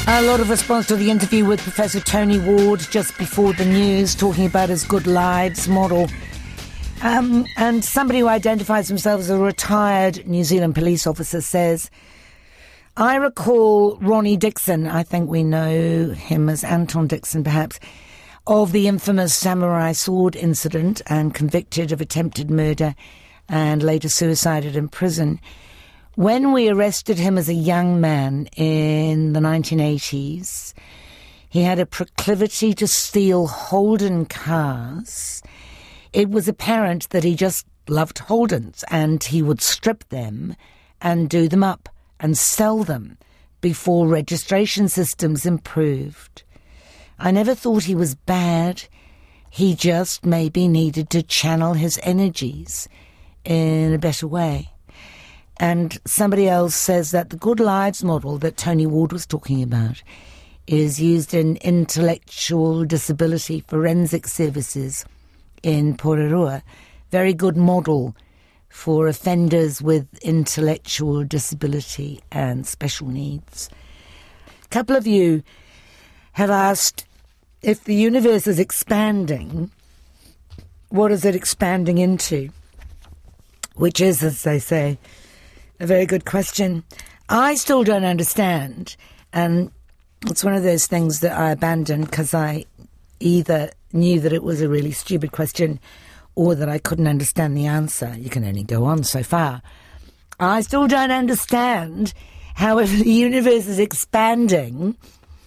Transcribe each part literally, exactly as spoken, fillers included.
A lot of response to the interview with Professor Tony Ward just before the news, talking about his Good Lives model. Um, and somebody who identifies himself as a retired New Zealand police officer says, I recall Ronnie Dixon, I think we know him as Anton Dixon perhaps, of the infamous samurai sword incident and convicted of attempted murder and later suicided in prison. When we arrested him as a young man in the nineteen eighties, he had a proclivity to steal Holden cars. It was apparent that he just loved Holdens, and he would strip them and do them up and sell them before registration systems improved. I never thought he was bad. He just maybe needed to channel his energies in a better way. And somebody else says that the Good Lives model that Tony Ward was talking about is used in intellectual disability forensic services in Pororua. Very good model for offenders with intellectual disability and special needs. A couple of you have asked, if the universe is expanding, what is it expanding into? Which is, as they say, a very good question. I still don't understand, and it's one of those things that I abandoned because I either knew that it was a really stupid question or that I couldn't understand the answer. You can only go on so far. I still don't understand how, if the universe is expanding,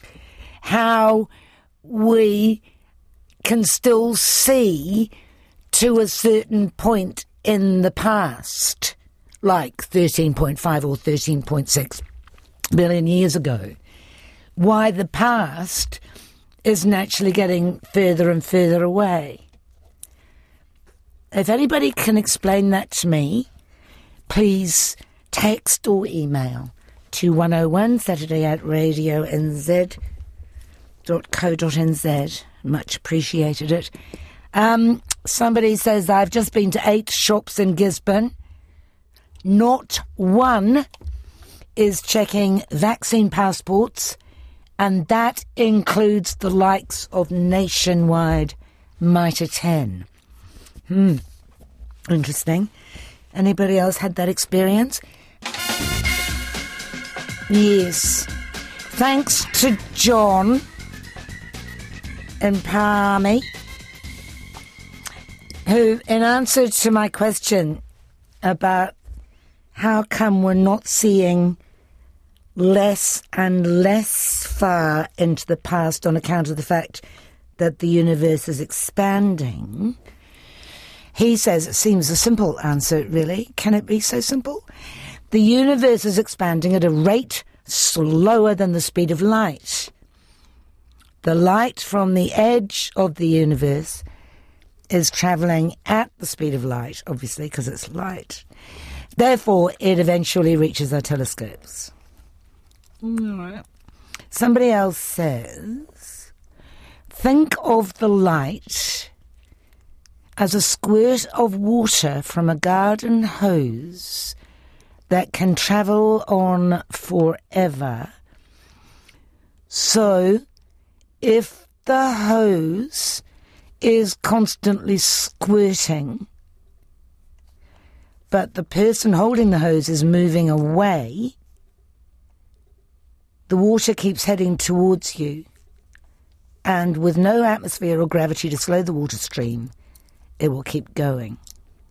how we can still see to a certain point in the past, like thirteen point five or thirteen point six billion years ago. Why the past is naturally getting further and further away. If anybody can explain that to me, please text or email to one oh one Saturday at radio n z dot co dot n z. Much appreciated it. Um, somebody says, I've just been to eight shops in Gisborne. Not one is checking vaccine passports, and that includes the likes of Nationwide Mitre ten. Hmm, interesting. Anybody else had that experience? Yes. Thanks to John in Palmy, who, in answer to my question about how come we're not seeing less and less far into the past on account of the fact that the universe is expanding, he says it seems a simple answer, really. Can it be so simple? The universe is expanding at a rate slower than the speed of light. The light from the edge of the universe is travelling at the speed of light, obviously, because it's light. Therefore, it eventually reaches our telescopes. Somebody else says, think of the light as a squirt of water from a garden hose that can travel on forever. So, if the hose is constantly squirting, but the person holding the hose is moving away, the water keeps heading towards you, and with no atmosphere or gravity to slow the water stream, it will keep going.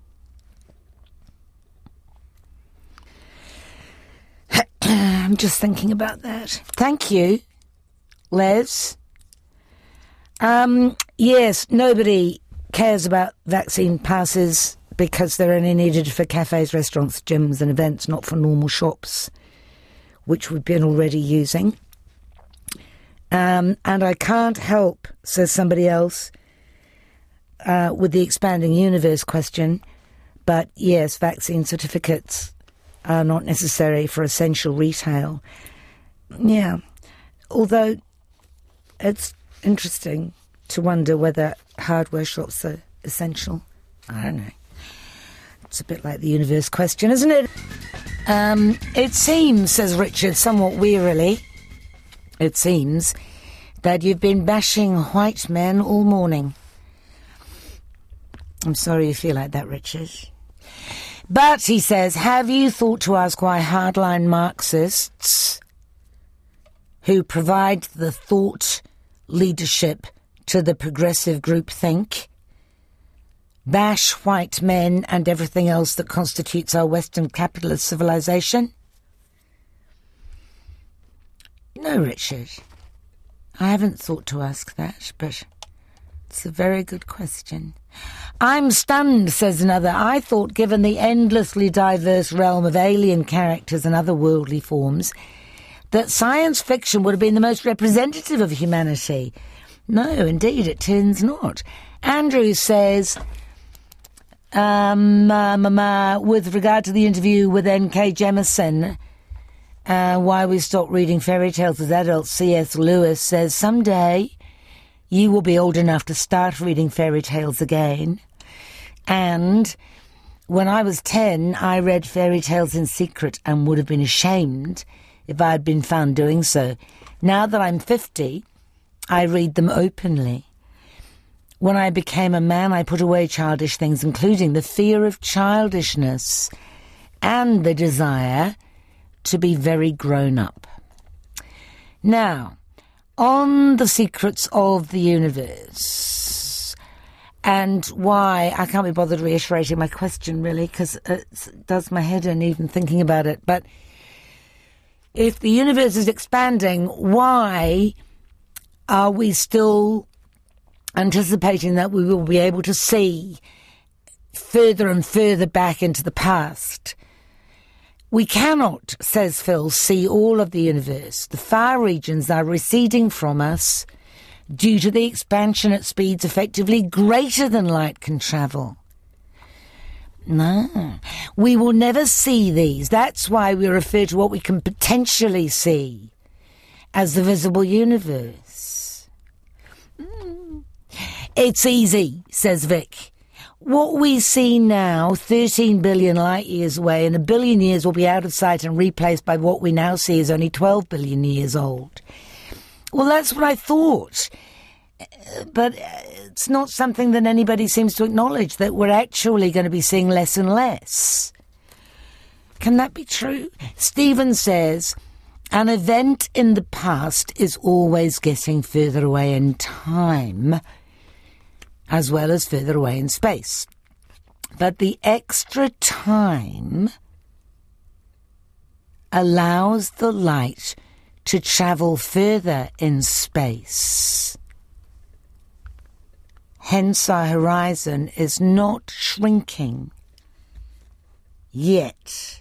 I'm just thinking about that. Thank you, Les. Um, yes, nobody cares about vaccine passes because they're only needed for cafes, restaurants, gyms and events, not for normal shops, which we've been already using. Um, and I can't help, says somebody else, uh, with the expanding universe question, but yes, vaccine certificates are not necessary for essential retail. Yeah, although it's interesting to wonder whether hardware shops are essential. I don't know. It's a bit like the universe question, isn't it? Um, it seems, says Richard, somewhat wearily, it seems that you've been bashing white men all morning. I'm sorry you feel like that, Richard. But, he says, have you thought to ask why hardline Marxists, who provide the thought leadership to the progressive groupthink, bash white men and everything else that constitutes our Western capitalist civilization? No, Richard. I haven't thought to ask that, but it's a very good question. I'm stunned, says another. I thought, given the endlessly diverse realm of alien characters and other worldly forms, that science fiction would have been the most representative of humanity. No, indeed, it turns not. Andrew says, um, uh, uh, with regard to the interview with N K Jemisin, uh, why we stopped reading fairy tales as adults, C S Lewis says, someday you will be old enough to start reading fairy tales again. And when I was ten, I read fairy tales in secret and would have been ashamed if I had been found doing so. Now that I'm fifty, I read them openly. When I became a man, I put away childish things, including the fear of childishness and the desire to be very grown up. Now, on the secrets of the universe and why, I can't be bothered reiterating my question, really, because it does my head in even thinking about it. But if the universe is expanding, why are we still anticipating that we will be able to see further and further back into the past? We cannot, says Phil, see all of the universe. The far regions are receding from us due to the expansion at speeds effectively greater than light can travel. No, we will never see these. That's why we refer to what we can potentially see as the visible universe. Mm. It's easy, says Vic. What we see now, thirteen billion light years away, in a billion years will be out of sight and replaced by what we now see is only twelve billion years old. Well, that's what I thought. But it's not something that anybody seems to acknowledge, that we're actually going to be seeing less and less. Can that be true? Stephen says, an event in the past is always getting further away in time, as well as further away in space. But the extra time allows the light to travel further in space. Hence our horizon is not shrinking yet.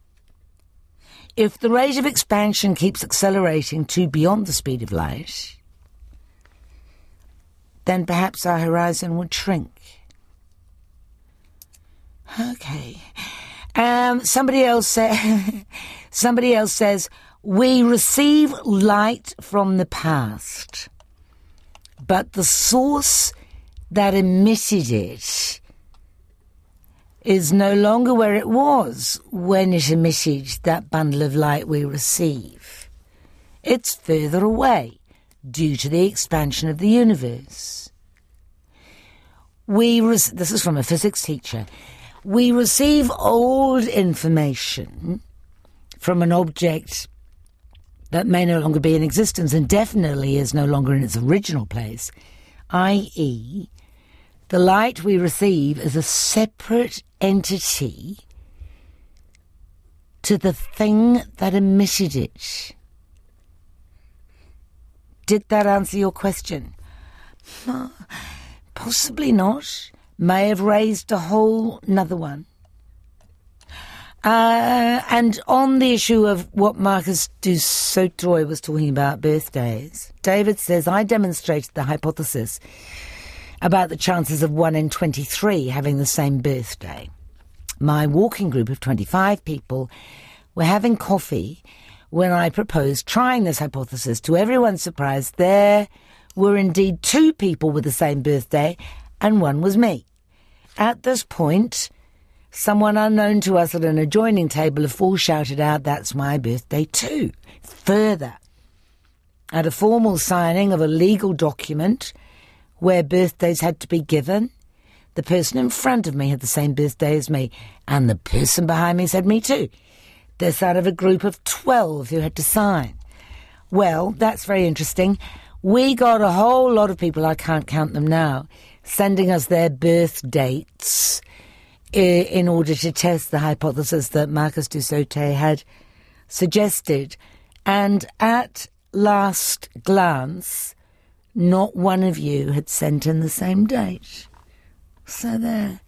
If the rate of expansion keeps accelerating to beyond the speed of light, then perhaps our horizon would shrink. Okay. Um, somebody else say, somebody else says, we receive light from the past, but the source that emitted it is no longer where it was when it emitted that bundle of light we receive. It's further away, due to the expansion of the universe. We re- this is from a physics teacher. We receive old information from an object that may no longer be in existence and definitely is no longer in its original place, that is, the light we receive is a separate entity to the thing that emitted it. Did that answer your question? Possibly not. May have raised a whole another one. Uh, and on the issue of what Marcus du Sautoy was talking about, birthdays, David says, I demonstrated the hypothesis about the chances of one in twenty-three having the same birthday. My walking group of twenty-five people were having coffee when I proposed trying this hypothesis. To everyone's surprise, there were indeed two people with the same birthday, and one was me. At this point, someone unknown to us at an adjoining table of four shouted out, that's my birthday too. Further at a formal signing of a legal document where birthdays had to be given. The person in front of me had the same birthday as me, and the person behind me said me too. This out of a group of twelve who had to sign. Well, that's very interesting. We got a whole lot of people, I can't count them now, sending us their birth dates in order to test the hypothesis that Marcus du Sautet had suggested. And at last glance, not one of you had sent in the same date. So there.